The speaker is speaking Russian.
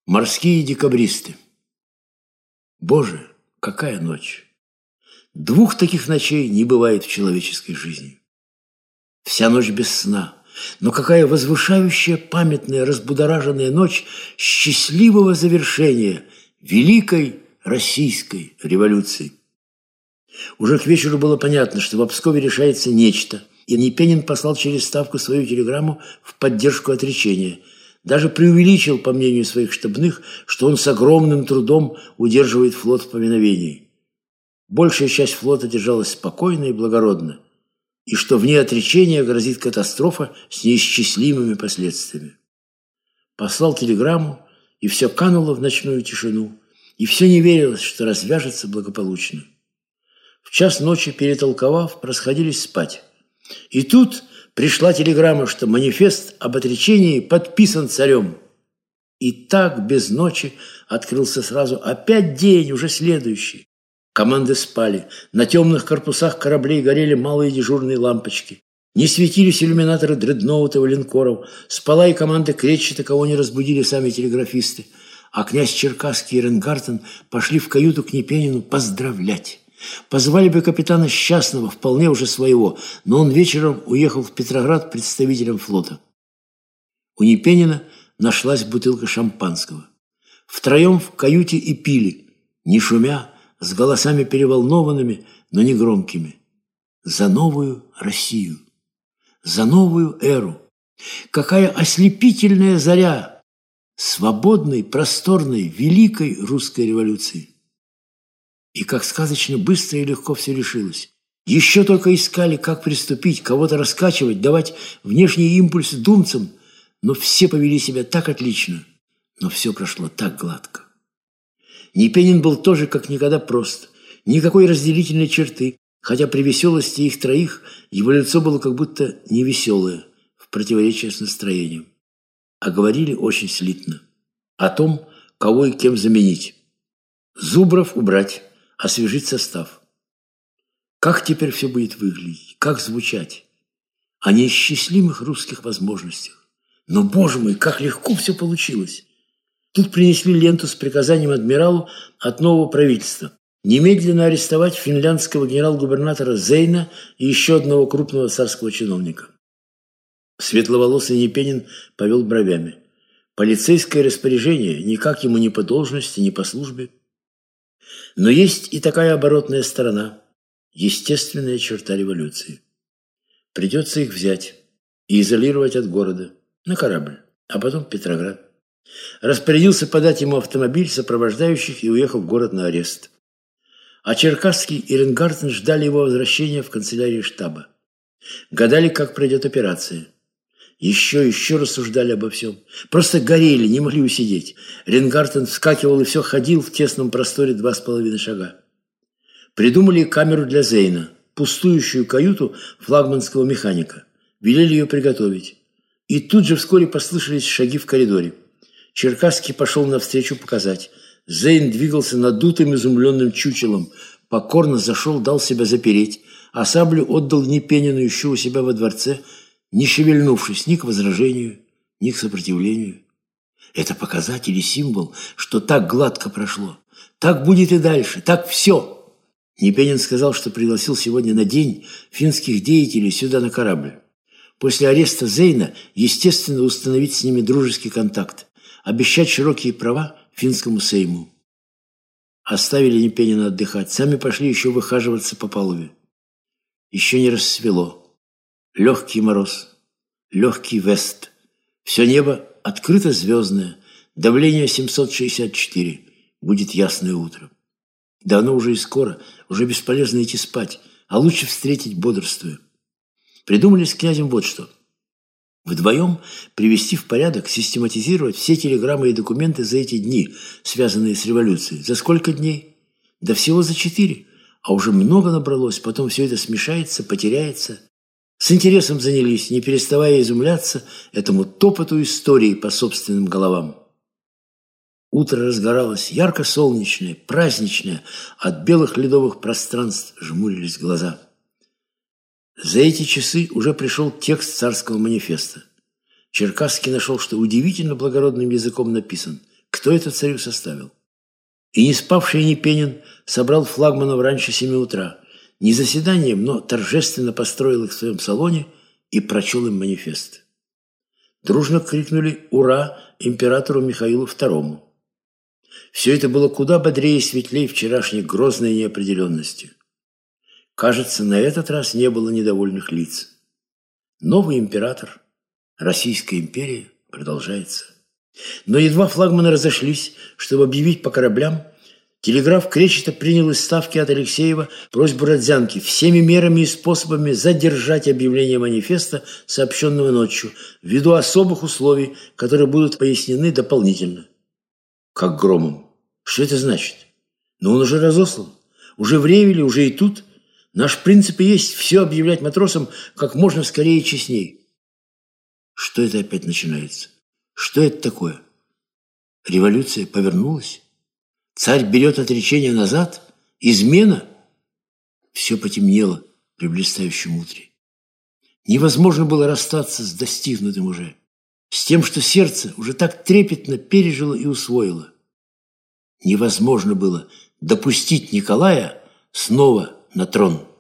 Морские декабристы. Боже, какая ночь! Двух таких ночей не бывает в человеческой жизни. Вся ночь без сна, но какая возвышающая, памятная, разбудораженная ночь счастливого завершения Великой Российской революции. Уже к вечеру было понятно, что в Пскове решается нечто, и Непенин послал через Ставку свою телеграмму в поддержку отречения. Даже преувеличил, по мнению своих штабных, что он с огромным трудом удерживает флот в повиновении. Большая часть флота держалась спокойно и благородно, и что вне отречения грозит катастрофа с неисчислимыми последствиями. Послал телеграмму, и все кануло в ночную тишину, и все не верилось, что развяжется благополучно. В час ночи, перетолковав, расходились спать. И тут пришла телеграмма, что манифест об отречении подписан царем. И так без ночи открылся сразу опять день, уже следующий. Команды спали, на темных корпусах кораблей горели малые дежурные лампочки. Не светились иллюминаторы дредноутов и линкоров, спала и команда Кречета, кого не разбудили сами телеграфисты. А князь Черкасский и Рейнгартен пошли в каюту к Непенину поздравлять. Позвали бы капитана Счастного, вполне уже своего, но он вечером уехал в Петроград представителем флота. У Непенина нашлась бутылка шампанского. Втроем в каюте и пили, не шумя, с голосами переволнованными, но не громкими. За новую Россию, за новую эру. Какая ослепительная заря свободной, просторной, великой русской революции. И как сказочно быстро и легко все решилось. Еще только искали, как приступить, кого-то раскачивать, давать внешний импульс думцам, но все повели себя так отлично, но все прошло так гладко. Непенин был тоже как никогда прост, никакой разделительной черты, хотя при веселости их троих его лицо было как будто невеселое, в противоречие с настроением. А говорили очень слитно о том, кого и кем заменить. Зубров убрать, освежить состав. Как теперь все будет выглядеть, как звучать? О неисчислимых русских возможностях. Но, боже мой, как легко все получилось! Тут принесли ленту с приказанием адмиралу от нового правительства немедленно арестовать финляндского генерал-губернатора Зейна и еще одного крупного царского чиновника. Светловолосый Непенин повел бровями. Полицейское распоряжение никак ему ни по должности, ни по службе. Но есть и такая оборотная сторона, естественная черта революции. Придется их взять и изолировать от города на корабль, а потом в Петроград. Распорядился подать ему автомобиль сопровождающих и уехал в город на арест. А Черкасский и Рейнгартен ждали его возвращения в канцелярии штаба. Гадали, как пройдет операция. Еще рассуждали обо всем. Просто горели, не могли усидеть. Рейнгартен вскакивал и все ходил в тесном просторе 2,5 шага. Придумали камеру для Зейна, пустующую каюту флагманского механика. Велели ее приготовить. И тут же вскоре послышались шаги в коридоре. Черкасский пошел навстречу показать. Зейн двигался надутым изумленным чучелом. Покорно зашел, дал себя запереть, а саблю отдал Непенину еще у себя во дворце, не шевельнувшись ни к возражению, ни к сопротивлению. Это показатель и символ, что так гладко прошло. Так будет и дальше, так все. Непенин сказал, что пригласил сегодня на день финских деятелей сюда на корабль. После ареста Зейна, естественно, установить с ними дружеский контакт, обещать широкие права финскому сейму. Оставили Непенина отдыхать, сами пошли еще выхаживаться по палубе. Еще не рассвело. Легкий мороз, легкий вест. Все небо открыто звездное, давление 764. Будет ясное утро. Да оно уже и скоро, уже бесполезно идти спать, а лучше встретить бодрствуя. Придумали с князем вот что. Вдвоем привести в порядок, систематизировать все телеграммы и документы за эти дни, связанные с революцией. За сколько дней? Да всего за 4. А уже много набралось, потом все это смешается, потеряется. С интересом занялись, не переставая изумляться этому топоту истории по собственным головам. Утро разгоралось, ярко-солнечное, праздничное, от белых ледовых пространств жмурились глаза. За эти часы уже пришел текст царского манифеста. Черкасский нашел, что удивительно благородным языком написан. К что это царю составил. И не спавший Непенин собрал флагманов раньше 7 утра. Не заседанием, но торжественно построил их в своем салоне и прочел им манифест. Дружно крикнули «Ура!» императору Михаилу II. Все это было куда бодрее и светлее вчерашней грозной неопределенности. Кажется, на этот раз не было недовольных лиц. Новый император, Российская империя продолжается. Но едва флагманы разошлись, чтобы объявить по кораблям, телеграф кречето принял из ставки от Алексеева просьбу Родзянки всеми мерами и способами задержать объявление манифеста, сообщенного ночью, ввиду особых условий, которые будут пояснены дополнительно. Как громом. Что это значит? Но он уже разослан. Уже в Ревеле, уже и тут. Наш принцип и есть все объявлять матросам как можно скорее и честней. Что это опять начинается? Что это такое? Революция повернулась? Царь берет отречение назад? Измена? Все потемнело при блистающем утре. Невозможно было расстаться с достигнутым уже, с тем, что сердце уже так трепетно пережило и усвоило. Невозможно было допустить Николая снова на трон.